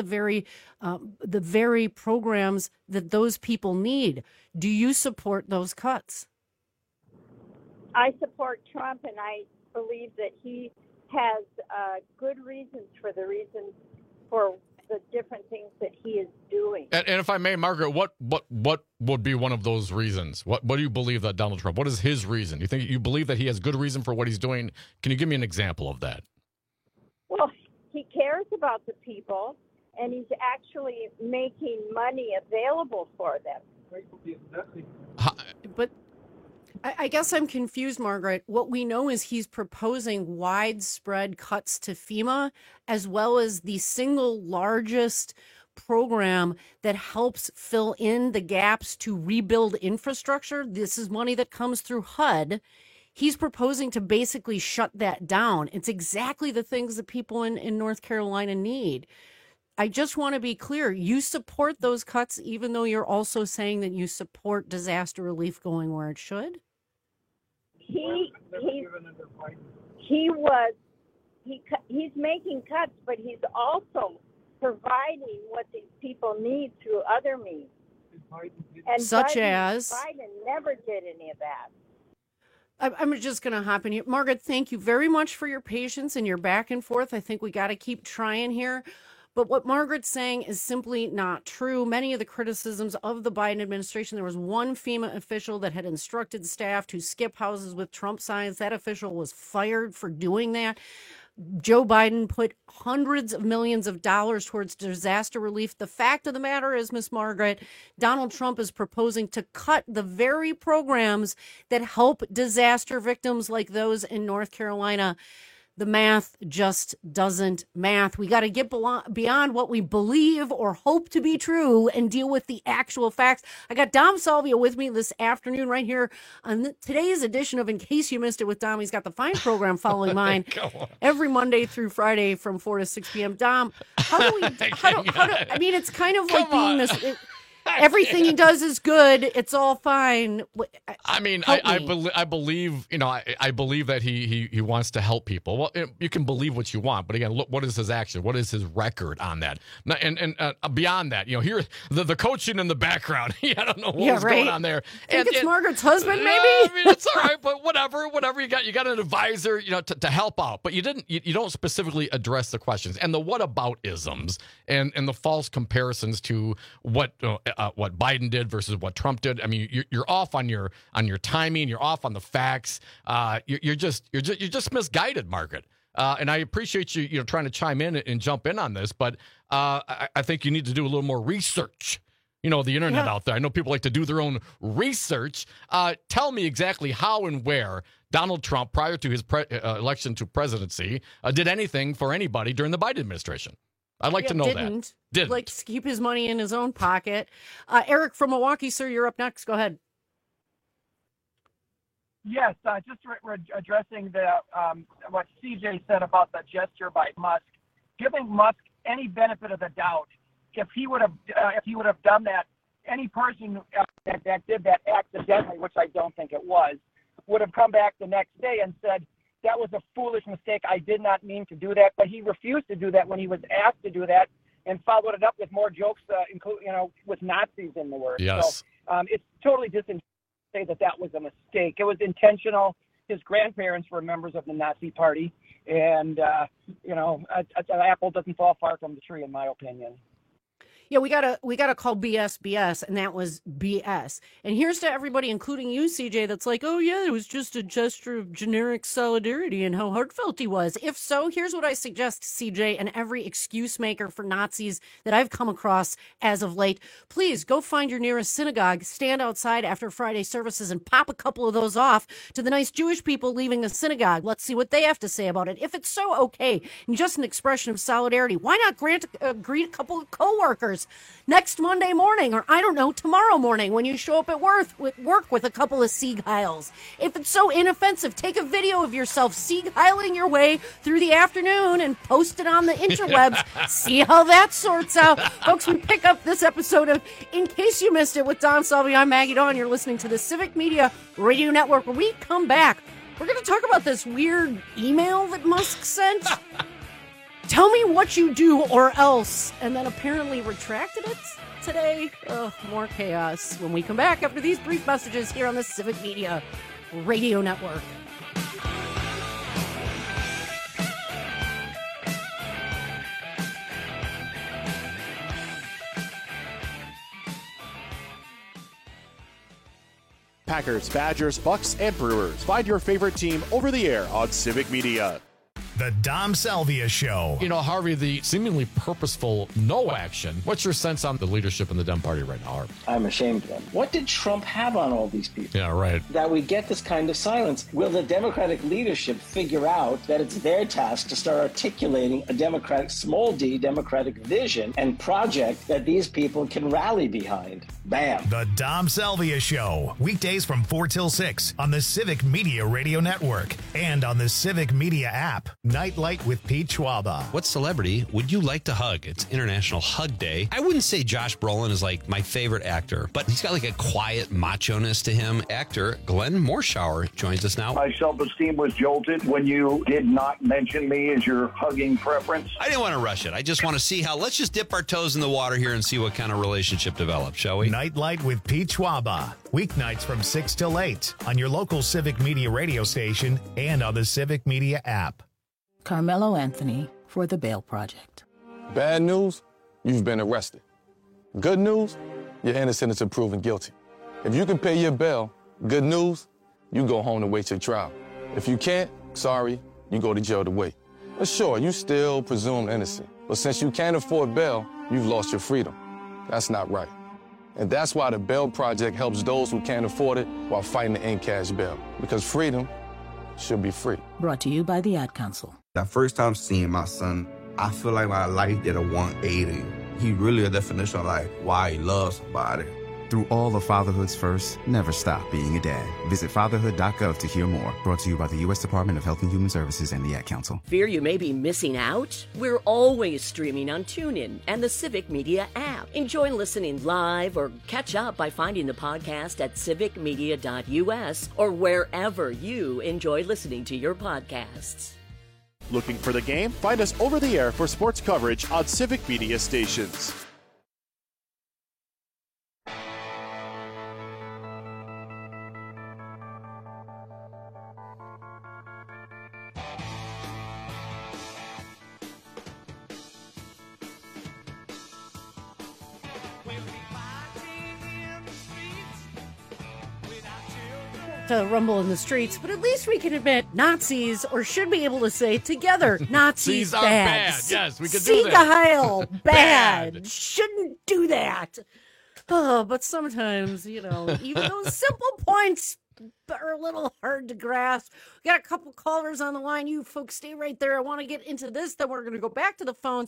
S13: very programs that those people need. Do you support those cuts?
S7: I support Trump, and I believe that he has good reasons for the different things that he is doing.
S3: And if I may, Margaret, what would be one of those reasons? What do you believe that Donald Trump? What is his reason? You believe that he has good reason for what he's doing? Can you give me an example of that?
S7: Well, he cares about the people, and he's actually making money available for them.
S13: I guess I'm confused, Margaret. What we know is he's proposing widespread cuts to FEMA, as well as the single largest program that helps fill in the gaps to rebuild infrastructure. This is money that comes through HUD. He's proposing to basically shut that down. It's exactly the things that people in North Carolina need. I just want to be clear. You support those cuts, even though you're also saying that you support disaster relief going where it should?
S7: He's making cuts, but he's also providing what these people need through other means. And Biden never did any of that.
S13: I'm just going to hop in here. Margaret, thank you very much for your patience and your back and forth. I think we got to keep trying here. But what Margaret's saying is simply not true. Many of the criticisms of the Biden administration, there was one FEMA official that had instructed staff to skip houses with Trump signs. That official was fired for doing that. Joe Biden put hundreds of millions of dollars towards disaster relief. The fact of the matter is, Miss Margaret, Donald Trump is proposing to cut the very programs that help disaster victims like those in North Carolina. The math just doesn't math. We got to get beyond what we believe or hope to be true and deal with the actual facts. I got Dom Salvio with me this afternoon right here on today's edition of In Case You Missed It with Dom. He's got the fine program following mine every Monday through Friday from 4 to 6 p.m. Dom, how do we, I mean, it's kind of like being this... Everything he does is good. It's all fine.
S3: I mean, I believe, you know, I believe that he wants to help people. Well, you can believe what you want, but again, look, what is his action? What is his record on that? And beyond that, you know, here the coaching in the background. I don't know what was going on there.
S13: I think it's Margaret's husband, maybe.
S3: I mean, it's all right, but whatever you got an advisor, you know, to help out, but you don't specifically address the questions and the whataboutisms and the false comparisons to what Biden did versus what Trump did. I mean, you're off on your timing. You're off on the facts. You're just misguided, Margaret. And I appreciate you trying to chime in and jump in on this, but I think you need to do a little more research. You know, the internet out there. I know people like to do their own research. Tell me exactly how and where Donald Trump, prior to his election to presidency, did anything for anybody during the Biden administration. I'd like to know that. Didn't.
S13: Like to keep his money in his own pocket. Eric from Milwaukee, sir, you're up next. Go ahead.
S8: Yes, just addressing the what CJ said about the gesture by Musk, giving Musk any benefit of the doubt. If he would have done that, any person that did that accidentally, which I don't think it was, would have come back the next day and said, that was a foolish mistake. I did not mean to do that. But he refused to do that when he was asked to do that, and followed it up with more jokes, with Nazis in the word.
S3: Yes.
S8: So it's totally disingenuous to say that was a mistake. It was intentional. His grandparents were members of the Nazi Party, and an apple doesn't fall far from the tree, in my opinion.
S13: Yeah, we gotta call BS, and that was BS. And here's to everybody, including you, CJ, that's like, oh yeah, it was just a gesture of generic solidarity and how heartfelt he was. If so, here's what I suggest, CJ, and every excuse maker for Nazis that I've come across as of late. Please go find your nearest synagogue, stand outside after Friday services, and pop a couple of those off to the nice Jewish people leaving the synagogue. Let's see what they have to say about it. If it's so okay and just an expression of solidarity, why not greet a couple of coworkers next Monday morning, or I don't know, tomorrow morning when you show up at work with a couple of Sieg Heils. If it's so inoffensive, take a video of yourself Sieg Heiling your way through the afternoon and post it on the interwebs. See how that sorts out. Folks, we pick up this episode of In Case You Missed It with Don Salvi. I'm Maggie Dawn. You're listening to the Civic Media Radio Network. When we come back, we're going to talk about this weird email that Musk sent. Tell me what you do or else. And then apparently retracted it today. More chaos when we come back after these brief messages here on the Civic Media Radio Network.
S1: Packers, Badgers, Bucks, and Brewers. Find your favorite team over the air on Civic Media.
S2: The Dom Salvia Show.
S3: You know, Harvey, the seemingly purposeful no action. What's your sense on the leadership in the Dem Party right now, Harvey?
S9: I'm ashamed of them. What did Trump have on all these people?
S3: Yeah, right.
S9: That we get this kind of silence. Will the Democratic leadership figure out that it's their task to start articulating a Democratic, small d, Democratic vision and project that these people can rally behind? Bam.
S2: The Dom Salvia Show. Weekdays from 4 till 6 on the Civic Media Radio Network and on the Civic Media app. Nightlight with Pete Schwaba.
S10: What celebrity would you like to hug? It's International Hug Day. I wouldn't say Josh Brolin is like my favorite actor, but he's got like a quiet macho-ness to him. Actor Glenn Morshower joins us now.
S11: My self-esteem was jolted when you did not mention me as your hugging preference.
S10: I didn't want to rush it. I just want to see how, let's just dip our toes in the water here and see what kind of relationship develops, shall we?
S2: Nightlight with Pete Schwaba. Weeknights from 6 till 8 on your local Civic Media radio station and on the Civic Media app.
S12: Carmelo Anthony for the Bail Project.
S16: Bad news, you've been arrested. Good news, you're innocent until proven guilty. If you can pay your bail, good news, you go home to wait your trial. If you can't, sorry, you go to jail to wait. But sure, you still presumed innocent. But since you can't afford bail, you've lost your freedom. That's not right. And that's why the Bail Project helps those who can't afford it while fighting to end cash bail. Because freedom should be free.
S12: Brought to you by the Ad Council.
S26: That first time seeing my son, I feel like my life did a 180. He really a definition of like why he loves somebody.
S27: Through all of fatherhood's first, never stop being a dad. Visit fatherhood.gov to hear more. Brought to you by the U.S. Department of Health and Human Services and the Ad Council.
S18: Fear you may be missing out? We're always streaming on TuneIn and the Civic Media app. Enjoy listening live or catch up by finding the podcast at civicmedia.us or wherever you enjoy listening to your podcasts.
S1: Looking for the game? Find us over the air for sports coverage on Civic Media stations.
S13: To rumble in the streets, but at least we can admit Nazis, or should be able to say together, Nazis
S3: are
S13: bad.
S3: bad. Yes, we can do
S13: Sieg
S3: that.
S13: Heil, bad. Shouldn't do that. Oh, but sometimes, you know, even those simple points are a little hard to grasp. We got a couple callers on the line. You folks stay right there. I want to get into this. Then we're going to go back to the phones.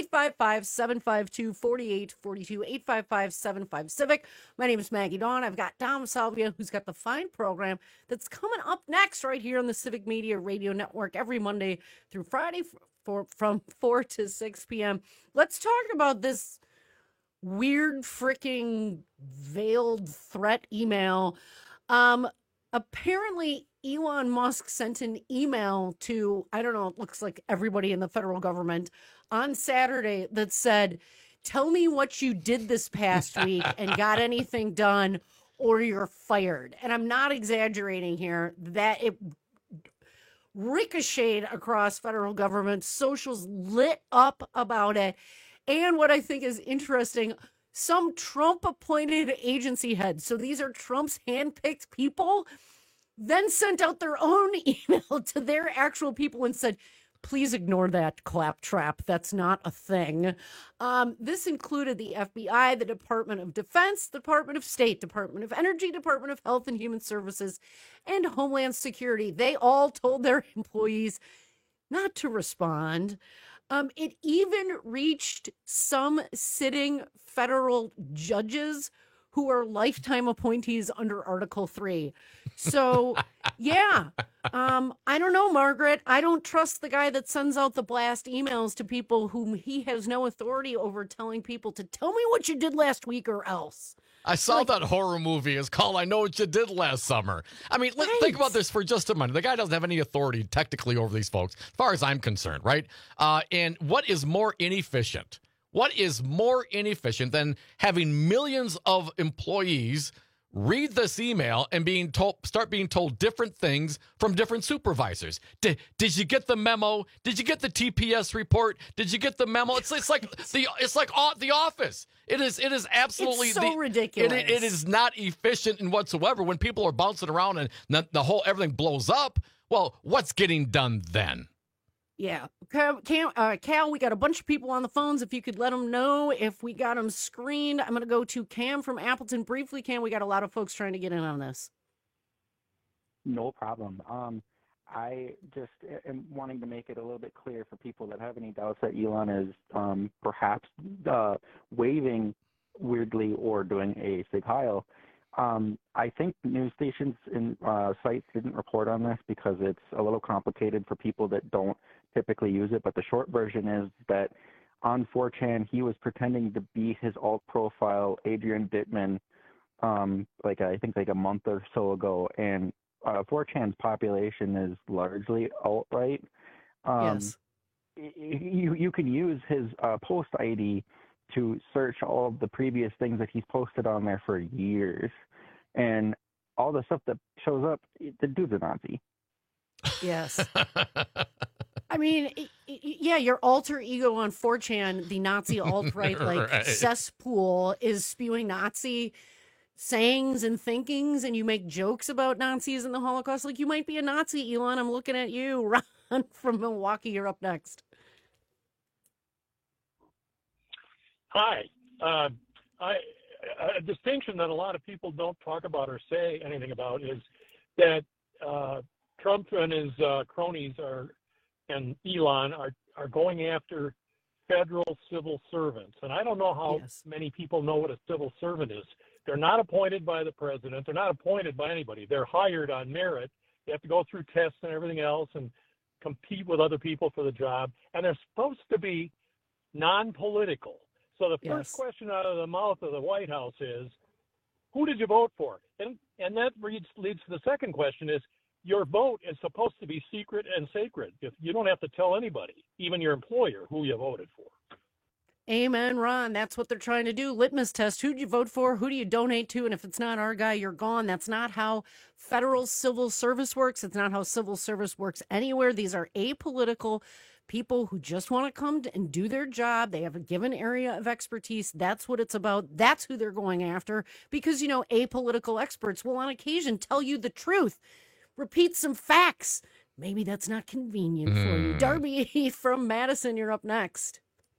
S13: 855-752-4842. 855-75-CIVIC. My name is Maggie Dawn. I've got Dom Salvia, who's got the fine program that's coming up next right here on the Civic Media Radio Network every Monday through Friday from 4 to 6 p.m. Let's talk about this weird freaking veiled threat email. Apparently Elon Musk sent an email to, I don't know, it looks like everybody in the federal government on Saturday that said, tell me what you did this past week and got anything done or you're fired. And I'm not exaggerating here, that it ricocheted across federal government. Socials lit up about it. And what I think is interesting, some Trump-appointed agency heads, so these are Trump's handpicked people, then sent out their own email to their actual people and said, please ignore that claptrap. That's not a thing. This included the FBI, the Department of Defense, the Department of State, Department of Energy, Department of Health and Human Services, and Homeland Security. They all told their employees not to respond. It even reached some sitting federal judges who are lifetime appointees under Article 3. So, yeah, I don't know, Margaret. I don't trust the guy that sends out the blast emails to people whom he has no authority over, telling people to tell me what you did last week or else.
S3: I saw that horror movie. It's called I Know What You Did Last Summer. I mean, let's think about this for just a minute. The guy doesn't have any authority technically over these folks, as far as I'm concerned, right? And what is more inefficient? What is more inefficient than having millions of employees read this email and start being told different things from different supervisors? Did you get the memo? Did you get the TPS report? Did you get the memo? It's like The Office. It is absolutely
S13: it's so ridiculous.
S3: It is not efficient in whatsoever. When people are bouncing around and the whole everything blows up, well, what's getting done then?
S13: Yeah. Cal, we got a bunch of people on the phones. If you could let them know if we got them screened. I'm going to go to Cam from Appleton briefly. Cam, we got a lot of folks trying to get in on this.
S14: No problem. I just am wanting to make it a little bit clear for people that have any doubts that Elon is perhaps waving weirdly or doing a Sig Heil. I think news stations and sites didn't report on this because it's a little complicated for people that don't typically use it. But the short version is that on 4chan, he was pretending to be his alt profile, Adrian Bittman, I think a month or so ago. And 4chan's population is largely alt-right.
S13: Yes.
S14: You can use his post ID to search all of the previous things that he's posted on there for years. And all the stuff that shows up, the dude's a Nazi.
S13: Yes. I mean, yeah, your alter ego on 4chan, the Nazi alt-right
S3: Right.
S13: cesspool, is spewing Nazi sayings and thinkings, and you make jokes about Nazis and the Holocaust. Like, you might be a Nazi, Elon. I'm looking at you. Ron from Milwaukee, you're up next.
S15: Hi. A distinction that a lot of people don't talk about or say anything about is that Trump and his cronies and Elon are going after federal civil servants. And I don't know how many people know what a civil servant is. They're not appointed by the president. They're not appointed by anybody. They're hired on merit. They have to go through tests and everything else and compete with other people for the job. And they're supposed to be non-political. So the first question out of the mouth of the White House is, who did you vote for? And that leads to the second question is, your vote is supposed to be secret and sacred. If you don't have to tell anybody, even your employer, who you voted for.
S13: Amen, Ron. That's what they're trying to do. Litmus test. Who do you vote for? Who do you donate to? And if it's not our guy, you're gone. That's not how federal civil service works. It's not how civil service works anywhere. These are apolitical people who just want to come and do their job. They have a given area of expertise. That's what it's about. That's who they're going after. Because, apolitical experts will on occasion tell you the truth. Repeat some facts. Maybe that's not convenient for you. Darby from Madison, you're up next.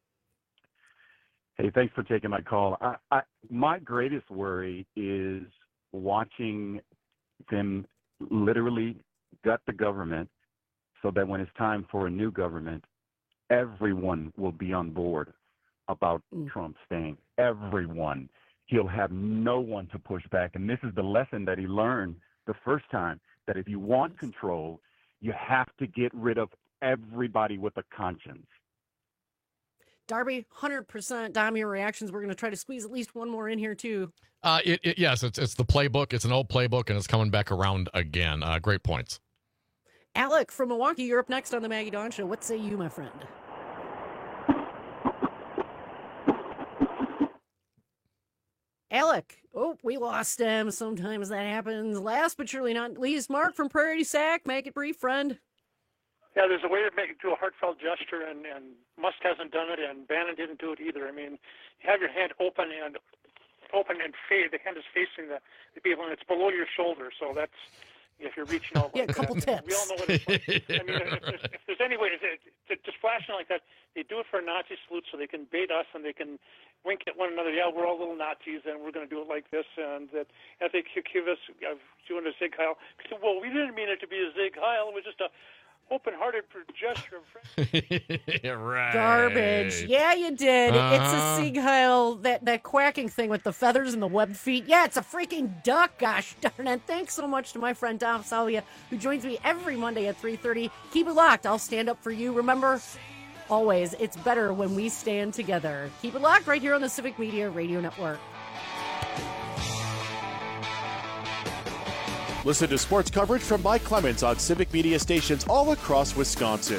S17: Hey, thanks for taking my call. My greatest worry is watching them literally gut the government so that when it's time for a new government, everyone will be on board about Trump staying. Everyone. He'll have no one to push back. And this is the lesson that he learned the first time, that if you want control, you have to get rid of everybody with a conscience.
S13: Darby, 100%. Dom, your reactions. We're going to try to squeeze at least one more in here, too.
S3: Yes, it's the playbook. It's an old playbook, and it's coming back around again. Great points.
S13: Alec from Milwaukee, you're up next on the Maggie Dawn Show. What say you, my friend? Alec. Oh, we lost him. Sometimes that happens. Last but surely not least, Mark from Prairie Sac. Make it brief, friend.
S20: Yeah, there's a way to do a heartfelt gesture, and Musk hasn't done it, and Bannon didn't do it either. I mean, you have your hand open and the hand is facing the people, and it's below your shoulder, so that's, if you're reaching out.
S13: Yeah, a couple tips.
S20: We all know what it's like. I mean, if there's any way to just flashing like that, they do it for a Nazi salute so they can bait us and they can wink at one another. Yeah, we're all little Nazis and we're going to do it like this. And that as they accuse us of doing a Sig Heil, well, we didn't mean it to be a Sig Heil. It was just a open-hearted gesture of friendship.
S3: Right.
S13: Garbage. Yeah, you did. It's a Sig Heil, that quacking thing with the feathers and the webbed feet. Yeah, it's a freaking duck, gosh darn it. Thanks so much to my friend Dom Salia, who joins me every Monday at 3:30. Keep it locked. I'll stand up for you. Remember, always, it's better when we stand together. Keep it locked right here on the Civic Media Radio Network.
S1: Listen to sports coverage from Mike Clemens on Civic Media stations all across Wisconsin.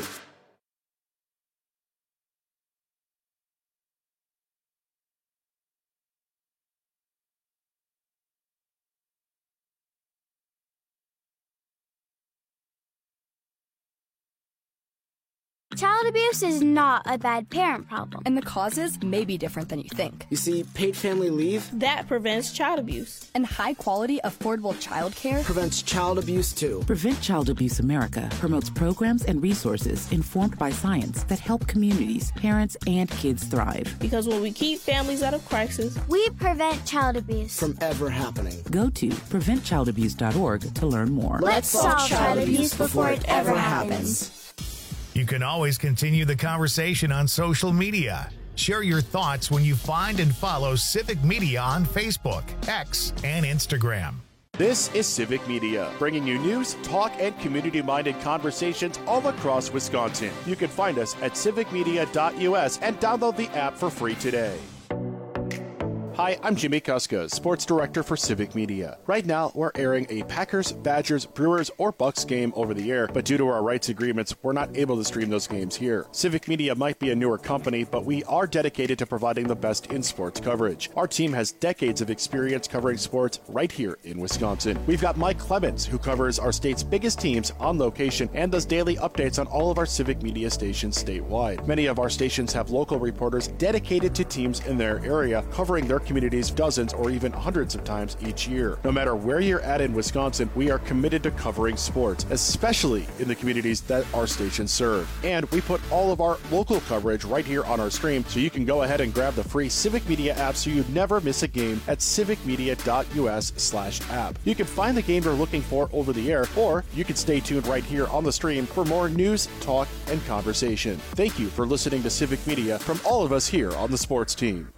S4: Child abuse is not a bad parent problem.
S19: And the causes may be different than you think.
S21: You see, paid family leave,
S19: that prevents child abuse. And high-quality, affordable child care
S21: prevents child abuse, too.
S12: Prevent Child Abuse America promotes programs and resources informed by science that help communities, parents, and kids thrive.
S19: Because when we keep families out of crisis,
S4: we prevent child abuse
S21: from ever happening.
S12: Go to preventchildabuse.org to learn more.
S4: Let's solve child abuse before it ever happens.
S2: You can always continue the conversation on social media. Share your thoughts when you find and follow Civic Media on Facebook, X, and Instagram.
S1: This is Civic Media, bringing you news, talk, and community-minded conversations all across Wisconsin. You can find us at civicmedia.us and download the app for free today. Hi, I'm Jimmy Kuska, Sports Director for Civic Media. Right now, we're airing a Packers, Badgers, Brewers, or Bucks game over the air, but due to our rights agreements, we're not able to stream those games here. Civic Media might be a newer company, but we are dedicated to providing the best in sports coverage. Our team has decades of experience covering sports right here in Wisconsin. We've got Mike Clemens, who covers our state's biggest teams on location and does daily updates on all of our Civic Media stations statewide. Many of our stations have local reporters dedicated to teams in their area, covering their communities dozens or even hundreds of times each year. No matter where you're at in Wisconsin, we are committed to covering sports, especially in the communities that our stations serve. And we put all of our local coverage right here on our stream, so you can go ahead and grab the free Civic Media app so you never miss a game at civicmedia.us/app. You can find the game you're looking for over the air, or you can stay tuned right here on the stream for more news, talk, and conversation. Thank you for listening to Civic Media from all of us here on the sports team.